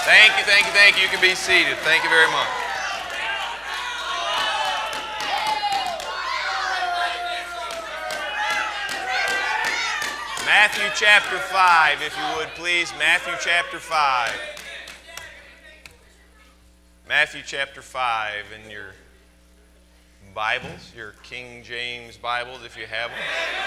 Thank you, thank you, thank you. You can be seated. Thank you very much. Matthew chapter 5, if you would please. Matthew chapter 5. Matthew chapter 5 in your Bibles, your King James Bibles, if you have them.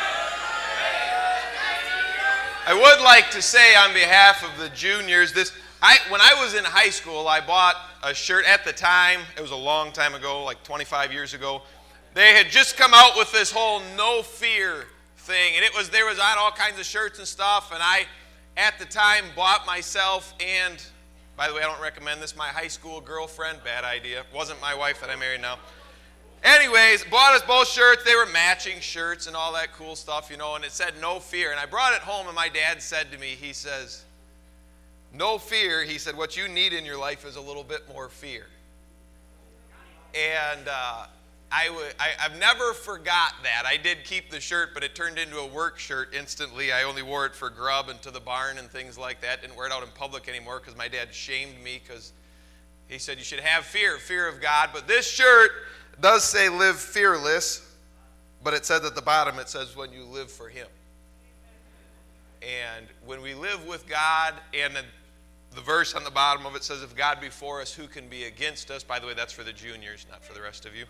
I would like to say on behalf of the juniors, when I was in high school, I bought a shirt. At the time, it was a long time ago, like 25 years ago. They had just come out with this whole no fear thing, and there was on all kinds of shirts and stuff, and I, at the time, bought myself and, by the way, I don't recommend this, my high school girlfriend, bad idea, wasn't my wife that I married now. Anyways, bought us both shirts. They were matching shirts and all that cool stuff, and it said no fear. And I brought it home, and my dad said to me, he says, no fear. He said, what you need in your life is a little bit more fear. And I've never forgot that. I did keep the shirt, but it turned into a work shirt instantly. I only wore it for grub and to the barn and things like that. Didn't wear it out in public anymore because my dad shamed me because he said you should have fear of God. But this shirt does say live fearless, but it says at the bottom, it says when you live for Him. And when we live with God, and the verse on the bottom of it says, if God be for us, who can be against us? By the way, that's for the juniors, not for the rest of you.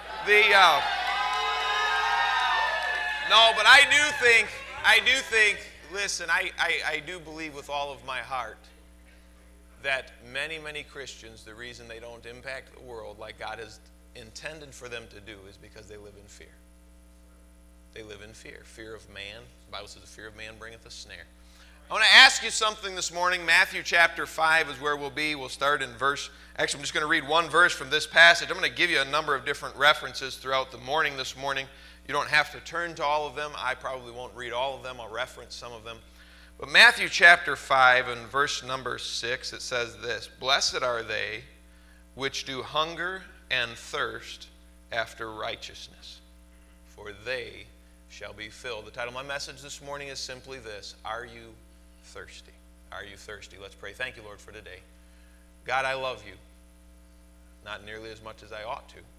No, but I do think, listen, I do believe with all of my heart that many, many Christians, the reason they don't impact the world like God has intended for them to do is because they live in fear. They live in fear. Fear of man. The Bible says the fear of man bringeth a snare. I want to ask you something this morning. Matthew chapter 5 is where we'll be. We'll start in actually I'm just going to read one verse from this passage. I'm going to give you a number of different references throughout the morning this morning. You don't have to turn to all of them. I probably won't read all of them. I'll reference some of them. But Matthew chapter 5 and verse number 6, it says this, blessed are they which do hunger and thirst after righteousness, for they shall be filled. The title of my message this morning is simply this, are you thirsty? Are you thirsty? Let's pray. Thank you, Lord, for today. God, I love you. Not nearly as much as I ought to.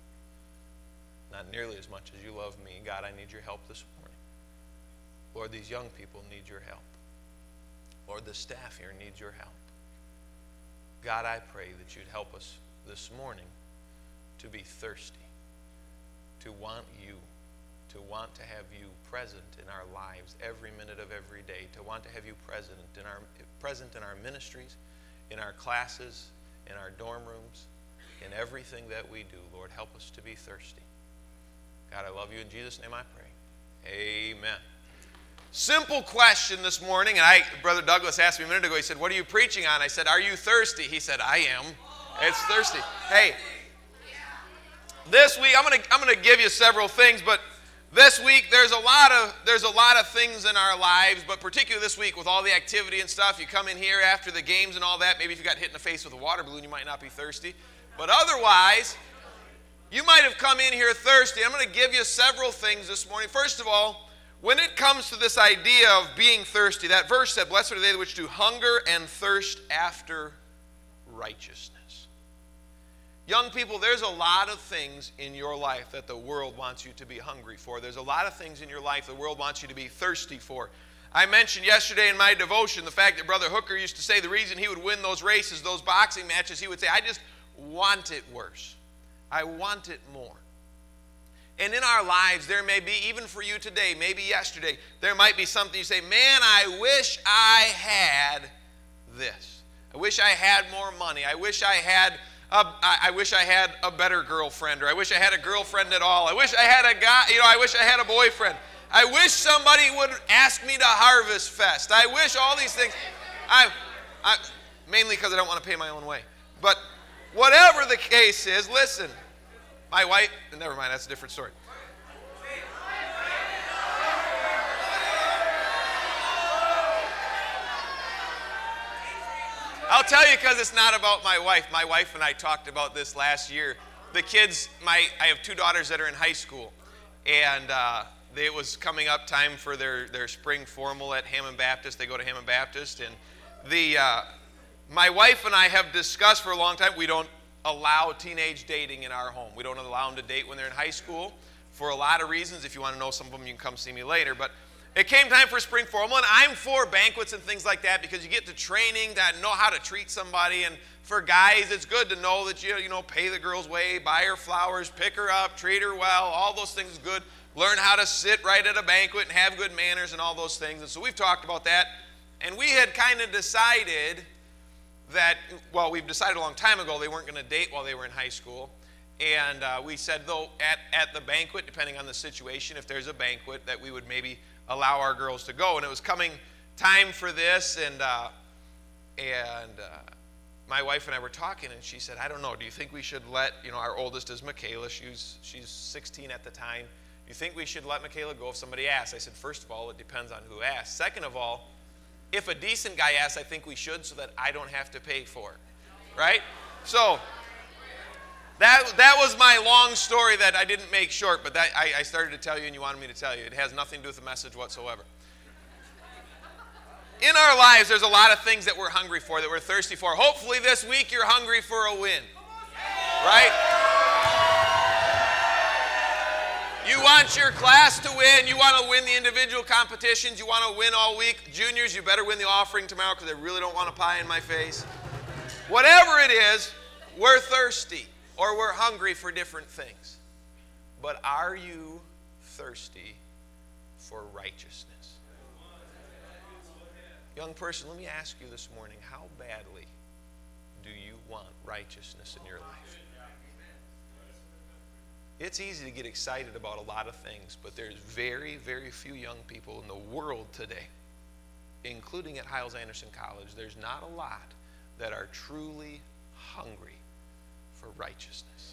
Not nearly as much as you love me. God, I need your help this morning. Lord, these young people need your help. Lord, the staff here needs your help. God, I pray that you'd help us this morning to be thirsty, to want you, to want to have you present in our lives every minute of every day, to want to have you present in our ministries, in our classes, in our dorm rooms, in everything that we do. Lord, help us to be thirsty. God, I love you. In Jesus' name I pray. Amen. Simple question this morning, and Brother Douglas asked me a minute ago, he said, what are you preaching on? I said, are you thirsty? He said, I am. It's thirsty. Hey, this week, I'm going to give you several things, but this week there's a lot of things in our lives, but particularly this week with all the activity and stuff, you come in here after the games and all that, maybe if you got hit in the face with a water balloon, you might not be thirsty, but otherwise, you might have come in here thirsty. I'm going to give you several things this morning. First of all, when it comes to this idea of being thirsty, that verse said, blessed are they which do hunger and thirst after righteousness. Young people, there's a lot of things in your life that the world wants you to be hungry for. There's a lot of things in your life the world wants you to be thirsty for. I mentioned yesterday in my devotion the fact that Brother Hooker used to say the reason he would win those races, those boxing matches, he would say, I just want it worse. I want it more. And in our lives, there may be, even for you today, maybe yesterday, there might be something you say, man, I wish I had this. I wish I had more money. I wish I had a better girlfriend, or I wish I had a girlfriend at all. I wish I had a guy, I wish I had a boyfriend. I wish somebody would ask me to Harvest Fest. I wish all these things. Mainly because I don't want to pay my own way. But whatever the case is, listen, my wife, never mind, that's a different story. I'll tell you because it's not about my wife. My wife and I talked about this last year. The kids, I have two daughters that are in high school, and it was coming up time for their spring formal at Hammond Baptist. They go to Hammond Baptist, and My wife and I have discussed for a long time, we don't allow teenage dating in our home. We don't allow them to date when they're in high school for a lot of reasons. If you want to know some of them, you can come see me later. But it came time for spring formal, and I'm for banquets and things like that because you get to training to know how to treat somebody. And for guys, it's good to know that you pay the girl's way, buy her flowers, pick her up, treat her well. All those things is good. Learn how to sit right at a banquet and have good manners and all those things. And so we've talked about that. And we had kind of decided that, well, we've decided a long time ago they weren't going to date while they were in high school. And we said, though, at the banquet, depending on the situation, if there's a banquet, that we would maybe allow our girls to go. And it was coming time for this, and my wife and I were talking, and she said, I don't know, do you think we should let, our oldest is Michaela, she's 16 at the time, do you think we should let Michaela go if somebody asks? I said, first of all, it depends on who asks. Second of all, if a decent guy asks, I think we should so that I don't have to pay for it, right? So that was my long story that I didn't make short, but that I started to tell you and you wanted me to tell you. It has nothing to do with the message whatsoever. In our lives, there's a lot of things that we're hungry for, that we're thirsty for. Hopefully this week you're hungry for a win, right? You want your class to win. You want to win the individual competitions. You want to win all week. Juniors, you better win the offering tomorrow because I really don't want a pie in my face. Whatever it is, we're thirsty or we're hungry for different things. But are you thirsty for righteousness? Young person, let me ask you this morning, how badly do you want righteousness in your life? It's easy to get excited about a lot of things, but there's very, very few young people in the world today, including at Hyles-Anderson College, there's not a lot that are truly hungry for righteousness.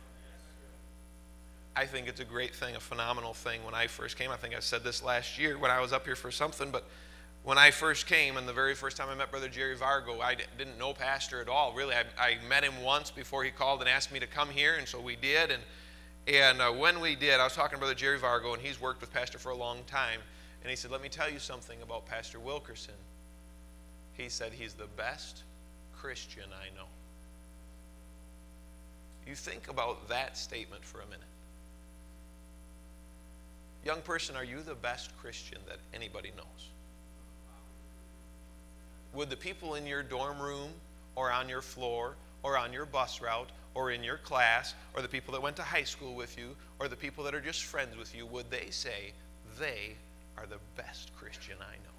I think it's a great thing, a phenomenal thing. When I first came, I think I said this last year when I was up here for something, but when I first came, and the very first time I met Brother Jerry Vargo, I didn't know Pastor at all, really. I met him once before he called and asked me to come here, and so we did. And when we did, I was talking to Brother Jerry Vargo, and he's worked with Pastor for a long time. And he said, let me tell you something about Pastor Wilkerson. He said, he's the best Christian I know. You think about that statement for a minute. Young person, are you the best Christian that anybody knows? Would the people in your dorm room or on your floor or on your bus route or in your class or the people that went to high school with you or the people that are just friends with you, would they say they are the best Christian I know?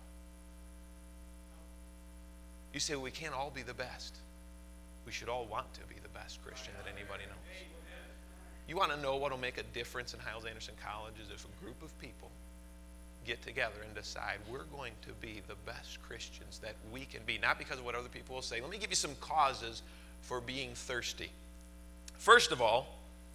You say, well, we can't all be the best. We should all want to be the best Christian that anybody knows. You want to know what will make a difference in Hyles-Anderson College is if a group of people get together and decide we're going to be the best Christians that we can be, not because of what other people will say. Let me give you some causes for being thirsty. First of all,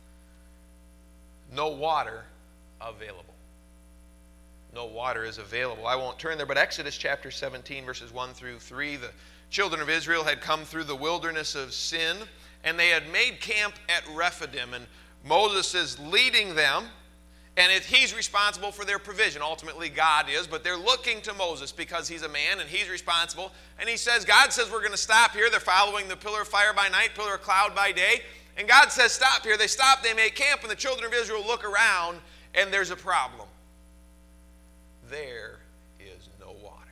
no water available. No water is available. I won't turn there, but Exodus chapter 17, verses 1 through 3, the children of Israel had come through the wilderness of Sin, and they had made camp at Rephidim, and Moses is leading them, and he's responsible for their provision. Ultimately, God is, but they're looking to Moses because he's a man and he's responsible. And he says, God says we're going to stop here. They're following the pillar of fire by night, pillar of cloud by day. And God says stop here. They stop, they make camp, and the children of Israel look around, and there's a problem. There is no water.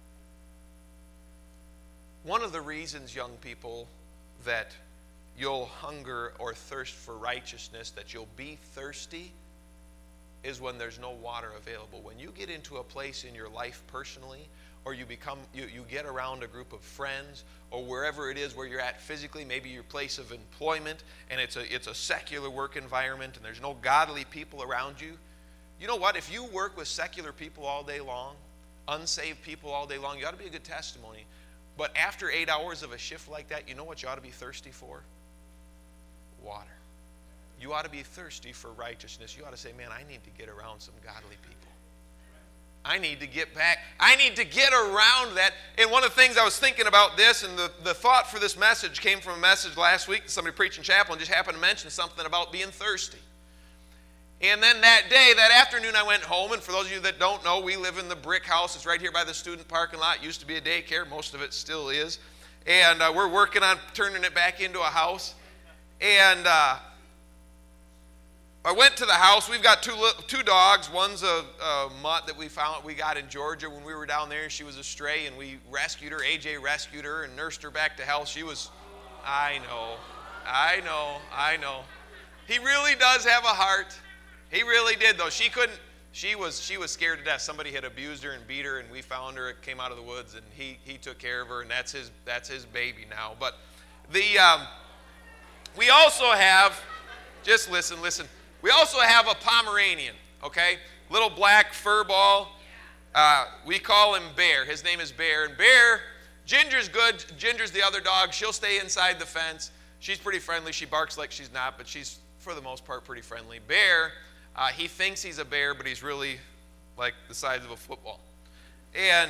One of the reasons, young people, that you'll hunger or thirst for righteousness, that you'll be thirsty, is when there's no water available. When you get into a place in your life personally, or you get around a group of friends, or wherever it is where you're at physically, maybe your place of employment, and it's a secular work environment, and there's no godly people around you. You know what? If you work with secular people all day long, unsaved people all day long, you ought to be a good testimony. But after 8 hours of a shift like that, you know what you ought to be thirsty for? Water. You ought to be thirsty for righteousness. You ought to say, man, I need to get around some godly people. I need to get back. I need to get around that. And one of the things I was thinking about this, and the thought for this message came from a message last week that somebody preached in chapel and just happened to mention something about being thirsty. And then that day, that afternoon, I went home. And for those of you that don't know, we live in the brick house. It's right here by the student parking lot. It used to be a daycare. Most of it still is. And we're working on turning it back into a house. And I went to the house. We've got two dogs. One's a mutt that we got in Georgia when we were down there. She was a stray, and we rescued her. AJ rescued her and nursed her back to health. She was, I know. He really does have a heart. He really did, though. She was scared to death. Somebody had abused her and beat her, and we found her. It came out of the woods, and he took care of her, and that's his baby now. But we also have, just listen. We also have a Pomeranian, okay? Little black fur ball. We call him Bear. His name is Bear. And Bear, Ginger's good. Ginger's the other dog. She'll stay inside the fence. She's pretty friendly. She barks like she's not, but she's, for the most part, pretty friendly. Bear, he thinks he's a bear, but he's really like the size of a football. And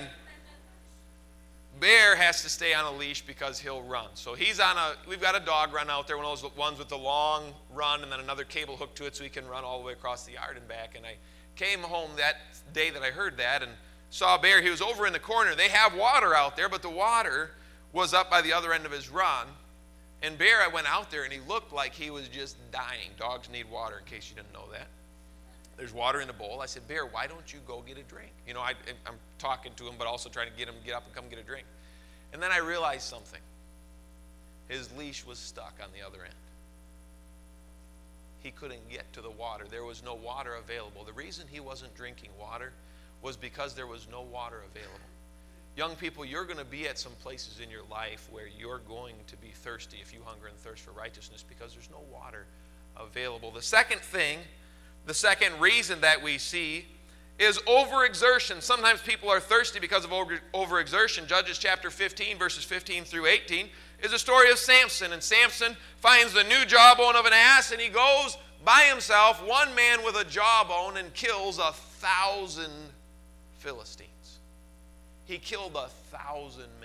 Bear has to stay on a leash because he'll run. So we've got a dog run out there, one of those ones with the long run and then another cable hooked to it so he can run all the way across the yard and back. And I came home that day that I heard that and saw Bear. He was over in the corner. They have water out there, but the water was up by the other end of his run. And Bear, I went out there and he looked like he was just dying. Dogs need water, in case you didn't know that. There's water in the bowl. I said, Bear, why don't you go get a drink? You know, I'm talking to him, but also trying to get him to get up and come get a drink. And then I realized something. His leash was stuck on the other end. He couldn't get to the water. There was no water available. The reason he wasn't drinking water was because there was no water available. Young people, you're going to be at some places in your life where you're going to be thirsty if you hunger and thirst for righteousness because there's no water available. The second reason that we see is overexertion. Sometimes people are thirsty because of overexertion. Judges chapter 15, verses 15 through 18 is a story of Samson. And Samson finds the new jawbone of an ass, and he goes by himself, one man with a jawbone, and kills 1,000 Philistines. He killed 1,000 men.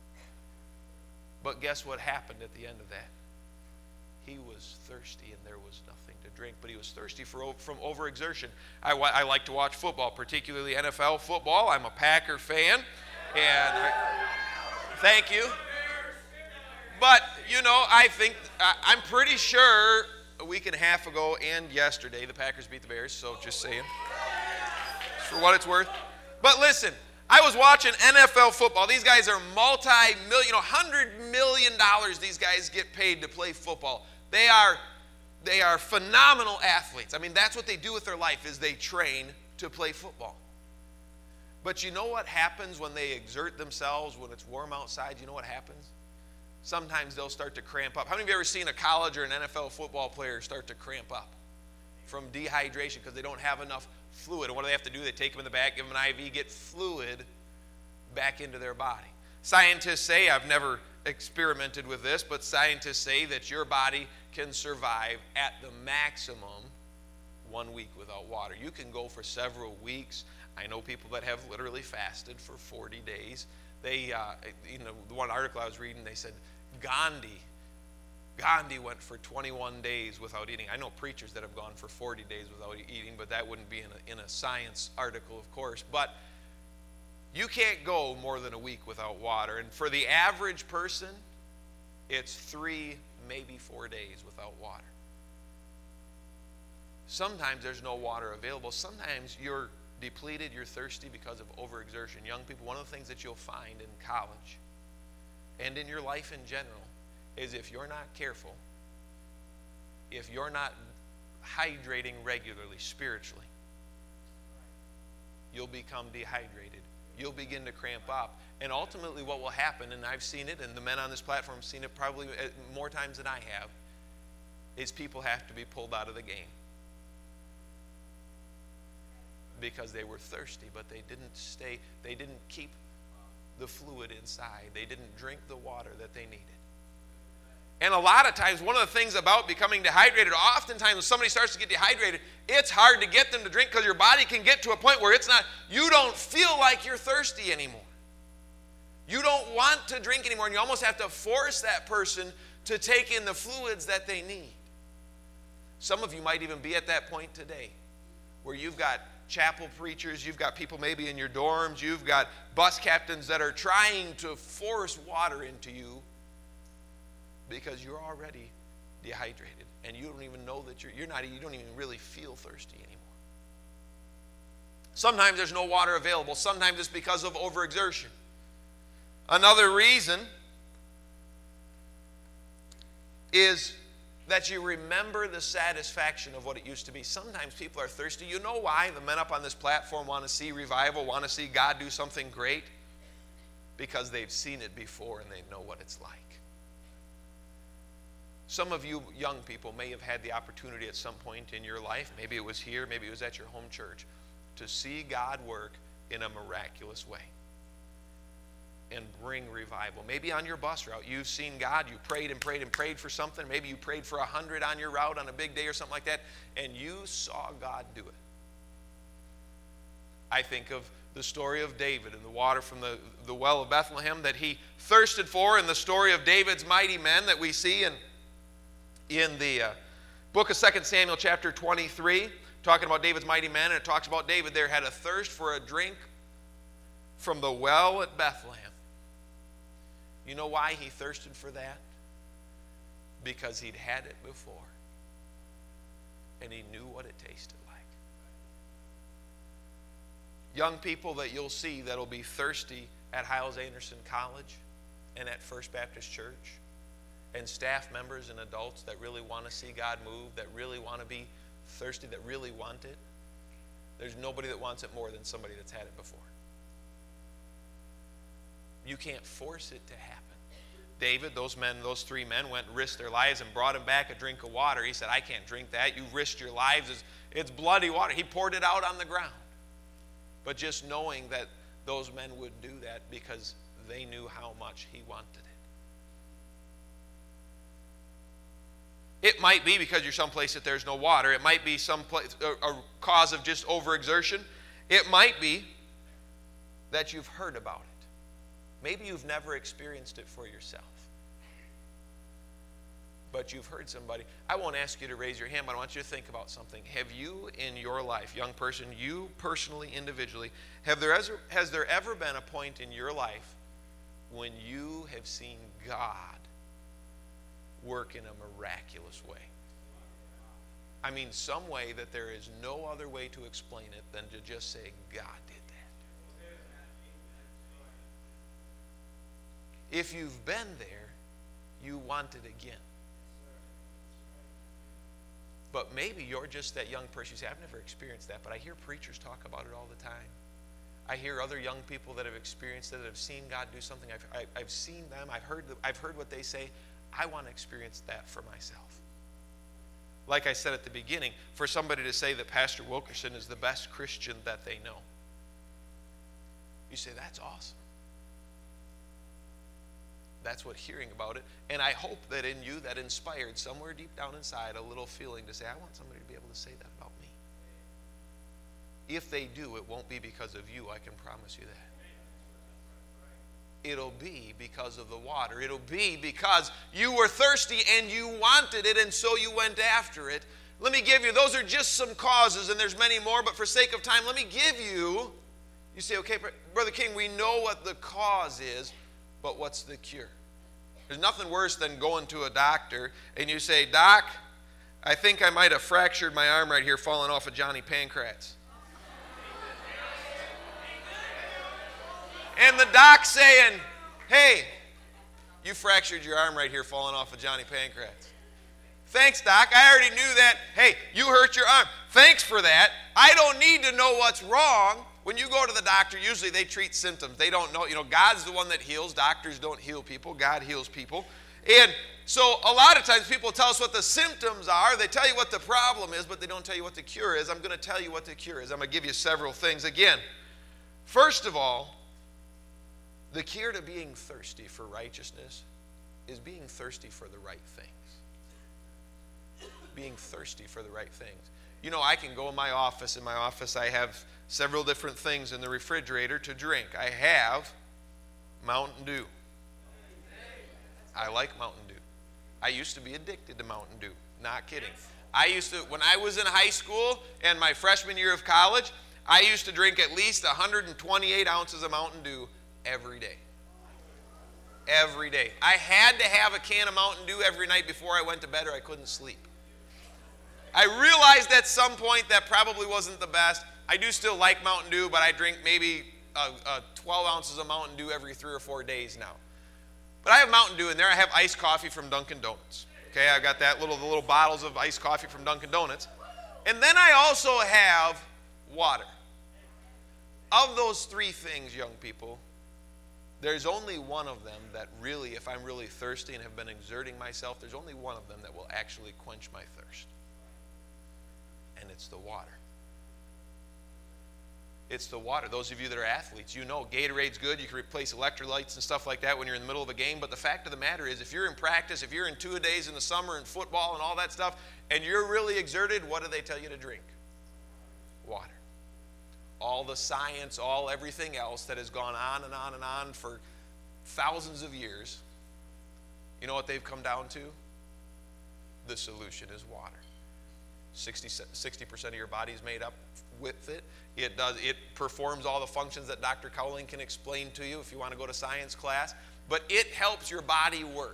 But guess what happened at the end of that? He was thirsty and there was nothing to drink, but he was thirsty from overexertion. I like to watch football, particularly NFL football. I'm a Packer fan, and thank you. But, you know, I'm pretty sure a week and a half ago and yesterday the Packers beat the Bears, so just saying, for what it's worth. But listen, I was watching NFL football. These guys are multi-million, $100 million these guys get paid to play football. They are phenomenal athletes. I mean, that's what they do with their life is they train to play football. But you know what happens when they exert themselves, when it's warm outside? You know what happens? Sometimes they'll start to cramp up. How many of you have ever seen a college or an NFL football player start to cramp up from dehydration because they don't have enough fluid? And what do they have to do? They take them in the back, give them an IV, get fluid back into their body. Scientists say, I've never experimented with this, but scientists say that your body can survive at the maximum 1 week without water. You can go for several weeks. I know people that have literally fasted for 40 days. The one article I was reading, they said Gandhi went for 21 days without eating. I know preachers that have gone for 40 days without eating, but that wouldn't be in a science article, of course. But you can't go more than a week without water. And for the average person, it's 3, maybe 4 days without water. Sometimes there's no water available. Sometimes you're depleted, you're thirsty because of overexertion. Young people, one of the things that you'll find in college and in your life in general is if you're not careful, if you're not hydrating regularly spiritually, you'll become dehydrated. You'll begin to cramp up. And ultimately what will happen, and I've seen it, and the men on this platform have seen it probably more times than I have, is people have to be pulled out of the game. Because they were thirsty, but they didn't keep the fluid inside. They didn't drink the water that they needed. And a lot of times, one of the things about becoming dehydrated, oftentimes when somebody starts to get dehydrated, it's hard to get them to drink because your body can get to a point where you don't feel like you're thirsty anymore. You don't want to drink anymore, and you almost have to force that person to take in the fluids that they need. Some of you might even be at that point today where you've got chapel preachers, you've got people maybe in your dorms, you've got bus captains that are trying to force water into you because you're already dehydrated and you don't even know that you don't even really feel thirsty anymore. Sometimes there's no water available. Sometimes it's because of overexertion. Another reason is that you remember the satisfaction of what it used to be. Sometimes people are thirsty. You know why the men up on this platform want to see revival, want to see God do something great? Because they've seen it before and they know what it's like. Some of you young people may have had the opportunity at some point in your life, maybe it was here, maybe it was at your home church, to see God work in a miraculous way and bring revival. Maybe on your bus route, you've seen God, you prayed and prayed and prayed for something. Maybe you prayed for 100 on your route on a big day or something like that, and you saw God do it. I think of the story of David and the water from the well of Bethlehem that he thirsted for, and the story of David's mighty men that we see in the book of 2 Samuel chapter 23, talking about David's mighty men, and it talks about David there had a thirst for a drink from the well at Bethlehem. You know why he thirsted for that? Because he'd had it before, and he knew what it tasted like. Young people that you'll see that'll be thirsty at Hyles-Anderson College and at First Baptist Church, and staff members and adults that really want to see God move, that really want to be thirsty, that really want it. There's nobody that wants it more than somebody that's had it before. You can't force it to happen. David, those three men went and risked their lives and brought him back a drink of water. He said, I can't drink that. You risked your lives. It's bloody water. He poured it out on the ground. But just knowing that those men would do that because they knew how much he wanted it. It might be because you're someplace that there's no water. It might be someplace a cause of just overexertion. It might be that you've heard about it. Maybe you've never experienced it for yourself, but you've heard somebody. I won't ask you to raise your hand, but I want you to think about something. Have you in your life, young person, you personally, individually, has there ever been a point in your life when you have seen God work in a miraculous way? I mean, some way that there is no other way to explain it than to just say, God did that. If you've been there, you want it again. But maybe you're just that young person. You say, I've never experienced that, but I hear preachers talk about it all the time. I hear other young people that have experienced it, that have seen God do something. I've seen them. I've heard what they say. I want to experience that for myself. Like I said at the beginning, for somebody to say that Pastor Wilkerson is the best Christian that they know, you say, that's awesome. That's what hearing about it. And I hope that in you that inspired somewhere deep down inside a little feeling to say, I want somebody to be able to say that about me. If they do, it won't be because of you, I can promise you that. It'll be because of the water. It'll be because you were thirsty and you wanted it, and so you went after it. Let me give you, those are just some causes, and there's many more, but for sake of time, let me give you say, okay, Brother King, we know what the cause is, but what's the cure? There's nothing worse than going to a doctor and you say, Doc, I think I might have fractured my arm right here falling off of Johnny Pancratz. And the doc saying, hey, you fractured your arm right here falling off of Johnny Pancratz. Thanks, Doc. I already knew that. Hey, you hurt your arm. Thanks for that. I don't need to know what's wrong. When you go to the doctor, usually they treat symptoms. They don't know. God's the one that heals. Doctors don't heal people. God heals people. And so a lot of times people tell us what the symptoms are. They tell you what the problem is, but they don't tell you what the cure is. I'm going to tell you what the cure is. I'm going to give you several things. Again, first of all, the cure to being thirsty for righteousness is being thirsty for the right things. Being thirsty for the right things. I can go in my office. In my office, I have several different things in the refrigerator to drink. I have Mountain Dew. I like Mountain Dew. I used to be addicted to Mountain Dew. Not kidding. When I was in high school and my freshman year of college, I used to drink at least 128 ounces of Mountain Dew every day. Every day. I had to have a can of Mountain Dew every night before I went to bed or I couldn't sleep. I realized at some point that probably wasn't the best. I do still like Mountain Dew, but I drink maybe 12 ounces of Mountain Dew every 3 or 4 days now. But I have Mountain Dew in there. I have iced coffee from Dunkin' Donuts. Okay, I got that the little bottles of iced coffee from Dunkin' Donuts. And then I also have water. Of those 3 things, young people, there's only one of them that really, if I'm really thirsty and have been exerting myself, there's only one of them that will actually quench my thirst. And it's the water. It's the water. Those of you that are athletes, you know Gatorade's good. You can replace electrolytes and stuff like that when you're in the middle of a game. But the fact of the matter is, if you're in practice, if you're in 2-a-days in the summer and football and all that stuff, and you're really exerted, what do they tell you to drink? Water. All the science, everything else that has gone on and on and on for thousands of years, you know what they've come down to? The solution is water. 60% of your body is made up with it. It performs all the functions that Dr. Cowling can explain to you if you want to go to science class. But it helps your body work.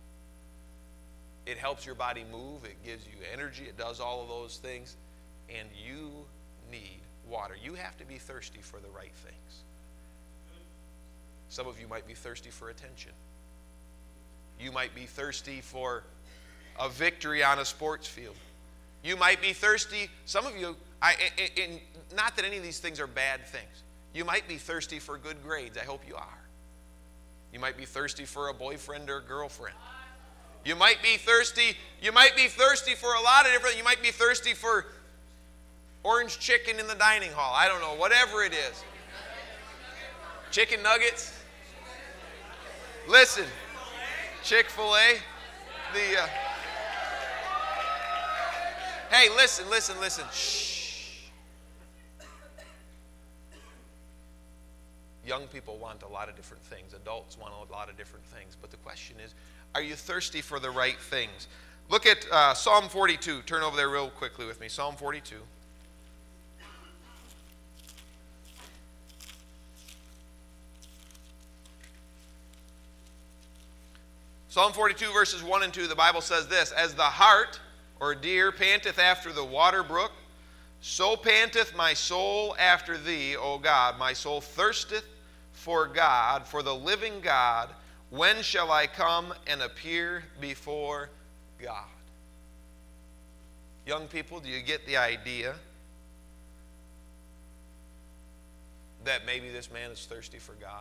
It helps your body move. It gives you energy. It does all of those things. And you need water. You have to be thirsty for the right things. Some of you might be thirsty for attention. You might be thirsty for a victory on a sports field. You might be thirsty, some of you, not that any of these things are bad things. You might be thirsty for good grades. I hope you are. You might be thirsty for a boyfriend or a girlfriend. You might be thirsty for a lot of different, you might be thirsty for orange chicken in the dining hall. I don't know, whatever it is. Chicken nuggets. Listen, Chick-fil-A, hey, listen. Shh. Young people want a lot of different things. Adults want a lot of different things. But the question is, are you thirsty for the right things? Look at Psalm 42. Turn over there real quickly with me. Psalm 42. Psalm 42 verses 1 and 2, the Bible says this: As the hart or deer panteth after the water brook, so panteth my soul after thee, O God. My soul thirsteth for God, for the living God. When shall I come and appear before God? Young people, do you get the idea that maybe this man is thirsty for God?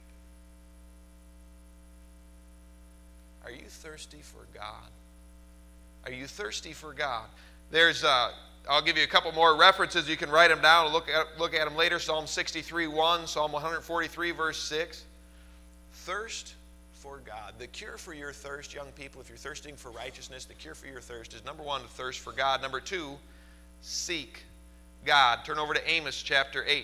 Are you thirsty for God? Are you thirsty for God? I'll give you a couple more references. You can write them down and look at them later. Psalm 63:1, Psalm 143, verse 6. Thirst for God. The cure for your thirst, young people, if you're thirsting for righteousness, the cure for your thirst is, number 1, to thirst for God. Number 2, seek God. Turn over to Amos chapter 8.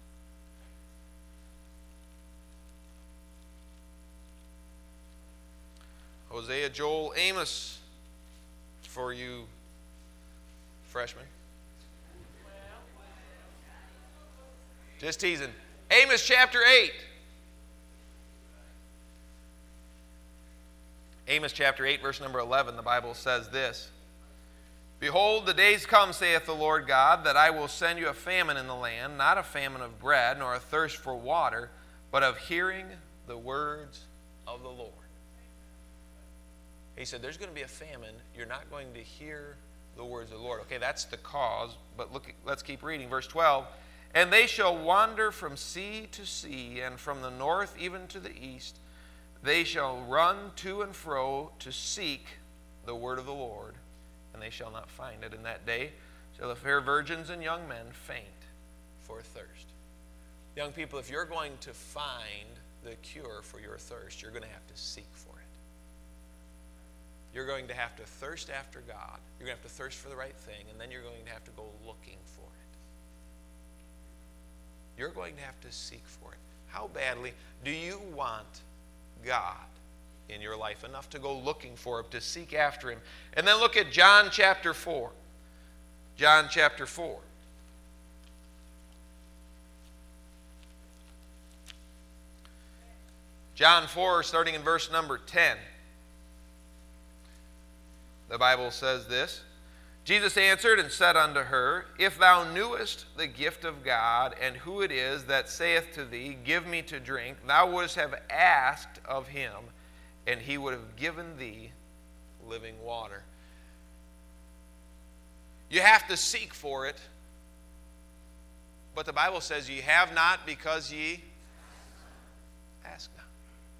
Hosea, Joel, Amos, for you freshmen. Just teasing. Amos chapter 8. Amos chapter 8, verse number 11, the Bible says this: Behold, the days come, saith the Lord God, that I will send you a famine in the land, not a famine of bread, nor a thirst for water, but of hearing the words of the Lord. He said, there's going to be a famine. You're not going to hear the words of the Lord. Okay, that's the cause, but let's keep reading. Verse 12, And they shall wander from sea to sea, and from the north even to the east. They shall run to and fro to seek the word of the Lord, and they shall not find it. In that day shall the fair virgins and young men faint for thirst. Young people, if you're going to find the cure for your thirst, you're going to have to seek for it. You're going to have to thirst after God. You're going to have to thirst for the right thing, and then you're going to have to go looking for it. You're going to have to seek for it. How badly do you want God in your life enough to go looking for Him, to seek after Him? And then look at John chapter 4. John chapter 4. John 4, starting in verse number 10. The Bible says this. Jesus answered and said unto her, If thou knewest the gift of God, and who it is that saith to thee, Give me to drink, thou wouldst have asked of him, and he would have given thee living water. You have to seek for it. But the Bible says, Ye have not because ye ask not.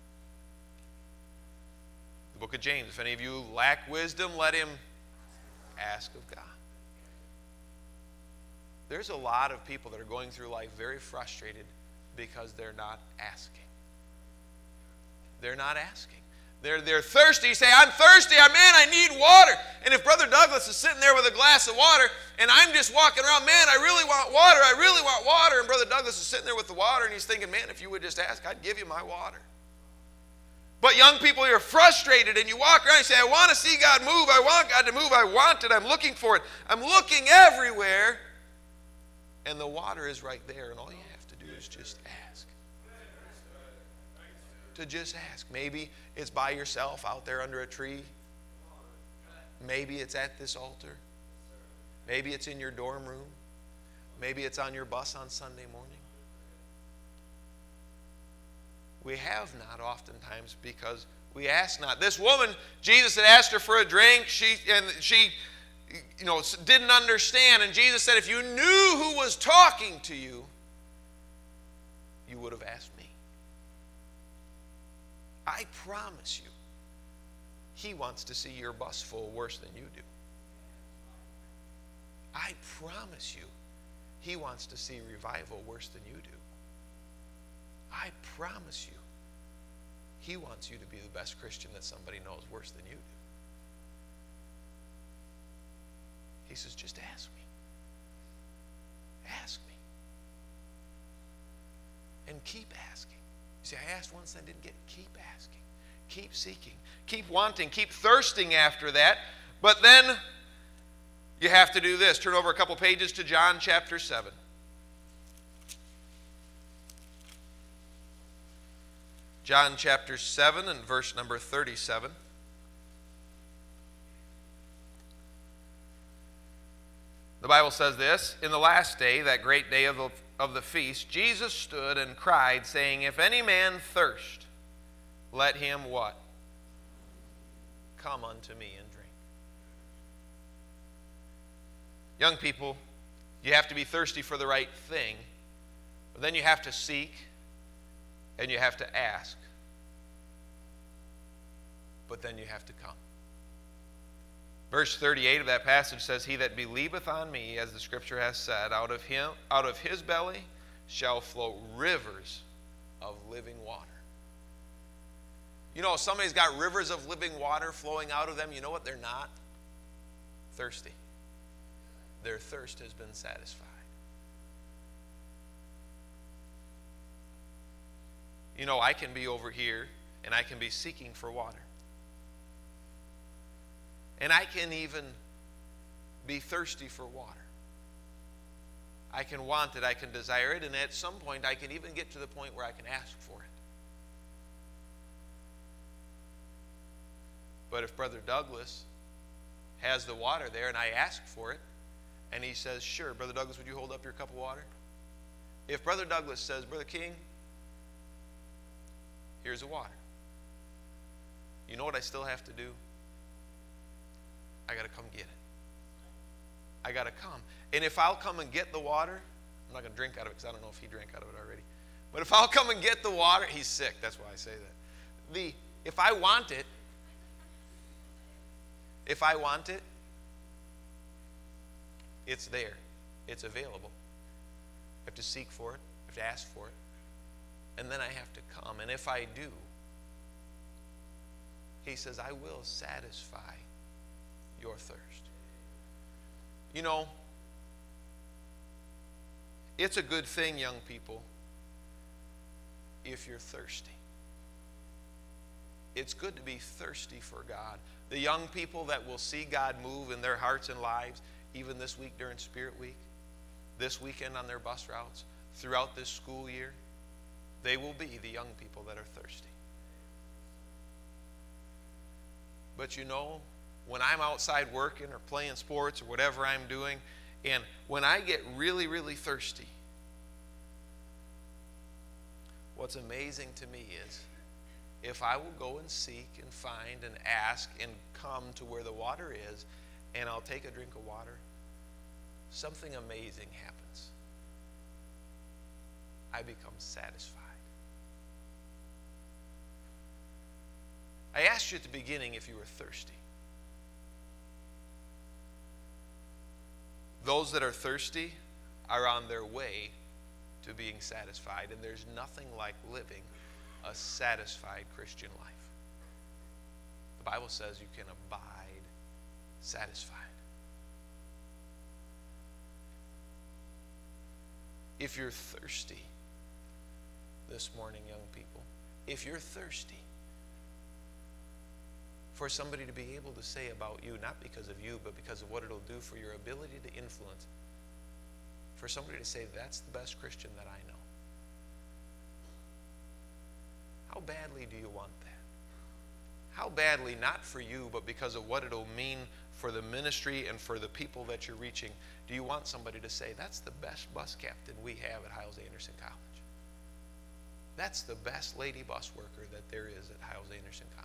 The book of James, if any of you lack wisdom, let him ask of God. There's a lot of people that are going through life very frustrated because they're not asking. They're not asking. They're thirsty. You say, I'm thirsty. Man, I need water. And if Brother Douglas is sitting there with a glass of water and I'm just walking around, man, I really want water. I really want water. And Brother Douglas is sitting there with the water and he's thinking, man, if you would just ask, I'd give you my water. But young people, you're frustrated and you walk around and you say, I want to see God move. I want God to move. I want it. I'm looking for it. I'm looking everywhere. And the water is right there. And all you have to do is just ask. To just ask. Maybe it's by yourself out there under a tree. Maybe it's at this altar. Maybe it's in your dorm room. Maybe it's on your bus on Sunday morning. We have not oftentimes because we ask not. This woman, Jesus had asked her for a drink. She didn't understand. And Jesus said, if you knew who was talking to you, you would have asked me. I promise you, he wants to see your bus full worse than you do. I promise you, he wants to see revival worse than you do. I promise you, he wants you to be the best Christian that somebody knows worse than you do. He says, just ask me. Ask me. And keep asking. You see, I asked once and I didn't get it. Keep asking. Keep seeking. Keep wanting. Keep thirsting after that. But then you have to do this. Turn over a couple pages to John chapter 7. John chapter 7 and verse number 37. The Bible says this, In the last day, that great day of the feast, Jesus stood and cried, saying, If any man thirst, let him what? Come unto me and drink. Young people, you have to be thirsty for the right thing, but then you have to seek and you have to ask. But then you have to come. Verse 38 of that passage says, He that believeth on me, as the scripture has said, out of his belly shall flow rivers of living water. You know, if somebody's got rivers of living water flowing out of them, you know what they're not? Thirsty. Their thirst has been satisfied. You know, I can be over here and I can be seeking for water. And I can even be thirsty for water. I can want it, I can desire it, and at some point I can even get to the point where I can ask for it. But if Brother Douglas has the water there and I ask for it, and he says, sure, Brother Douglas, would you hold up your cup of water? If Brother Douglas says, Brother King, here's the water. You know what I still have to do? I got to come get it. I got to come. And if I'll come and get the water, I'm not going to drink out of it because I don't know if he drank out of it already. But if I'll come and get the water, he's sick. That's why I say that. If I want it, it's there. It's available. I have to seek for it. I have to ask for it. And then I have to come. And if I do, he says, I will satisfy your thirst. You know, it's a good thing, young people, if you're thirsty. It's good to be thirsty for God. The young people that will see God move in their hearts and lives, even this week during Spirit Week, this weekend on their bus routes, throughout this school year, they will be the young people that are thirsty. But you know, when I'm outside working or playing sports or whatever I'm doing, and when I get really, really thirsty, what's amazing to me is if I will go and seek and find and ask and come to where the water is, and I'll take a drink of water, something amazing happens. I become satisfied. I asked you at the beginning if you were thirsty. Those that are thirsty are on their way to being satisfied, and there's nothing like living a satisfied Christian life. The Bible says you can abide satisfied. If you're thirsty this morning, young people, if you're thirsty for somebody to be able to say about you, not because of you, but because of what it'll do for your ability to influence, for somebody to say, that's the best Christian that I know. How badly do you want that? How badly, not for you, but because of what it'll mean for the ministry and for the people that you're reaching, do you want somebody to say, that's the best bus captain we have at Hyles-Anderson College? That's the best lady bus worker that there is at Hyles-Anderson College.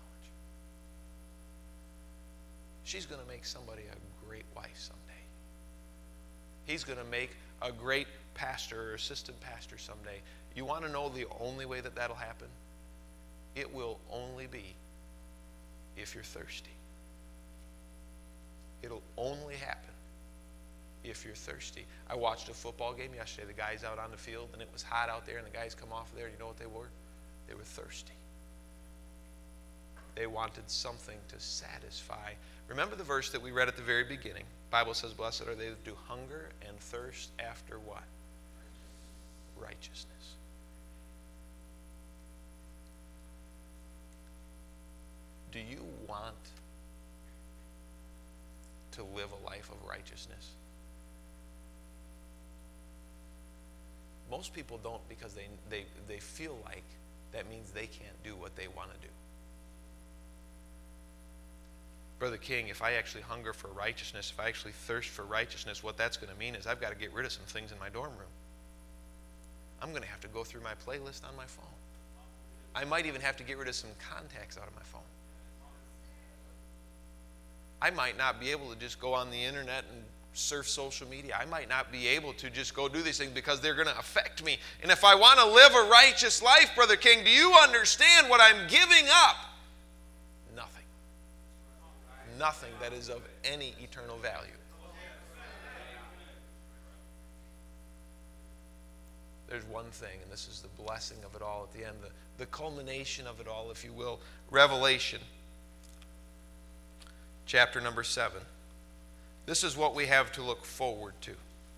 She's going to make somebody a great wife someday. He's going to make a great pastor or assistant pastor someday. You want to know the only way that that'll happen? It will only be if you're thirsty. It'll only happen if you're thirsty. I watched a football game yesterday. The guys out on the field, and it was hot out there, and the guys come off of there. You know what they were? They were thirsty. They wanted something to satisfy. Remember the verse that we read at the very beginning. The Bible says, blessed are they that do hunger and thirst after what? Righteousness. Do you want to live a life of righteousness? Most people don't, because they feel like that means they can't do what they want to do. Brother King, if I actually hunger for righteousness, if I actually thirst for righteousness, what that's going to mean is I've got to get rid of some things in my dorm room. I'm going to have to go through my playlist on my phone. I might even have to get rid of some contacts out of my phone. I might not be able to just go on the internet and surf social media. I might not be able to just go do these things because they're going to affect me. And if I want to live a righteous life, Brother King, do you understand what I'm giving up? Nothing. Nothing that is of any eternal value. There's one thing, and this is the blessing of it all at the end, the culmination of it all, if you will. Revelation, chapter number 7. This is what we have to look forward to.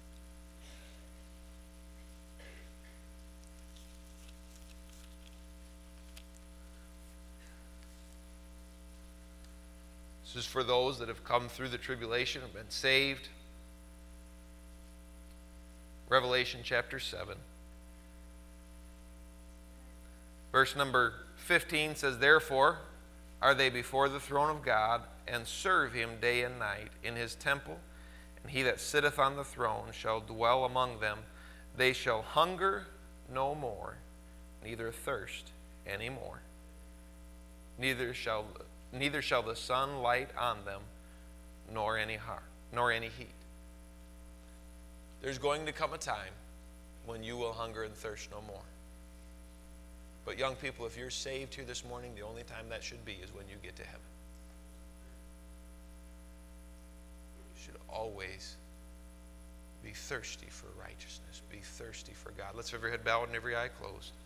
This is for those that have come through the tribulation and been saved. Revelation chapter 7. Verse number 15 says, therefore are they before the throne of God, and serve him day and night in his temple, and he that sitteth on the throne shall dwell among them. They shall hunger no more, neither thirst any more. Neither shall the sun light on them, nor any heat. There's going to come a time when you will hunger and thirst no more. But young people, if you're saved here this morning, the only time that should be is when you get to heaven. You should always be thirsty for righteousness. Be thirsty for God. Let's have your head bowed and every eye closed.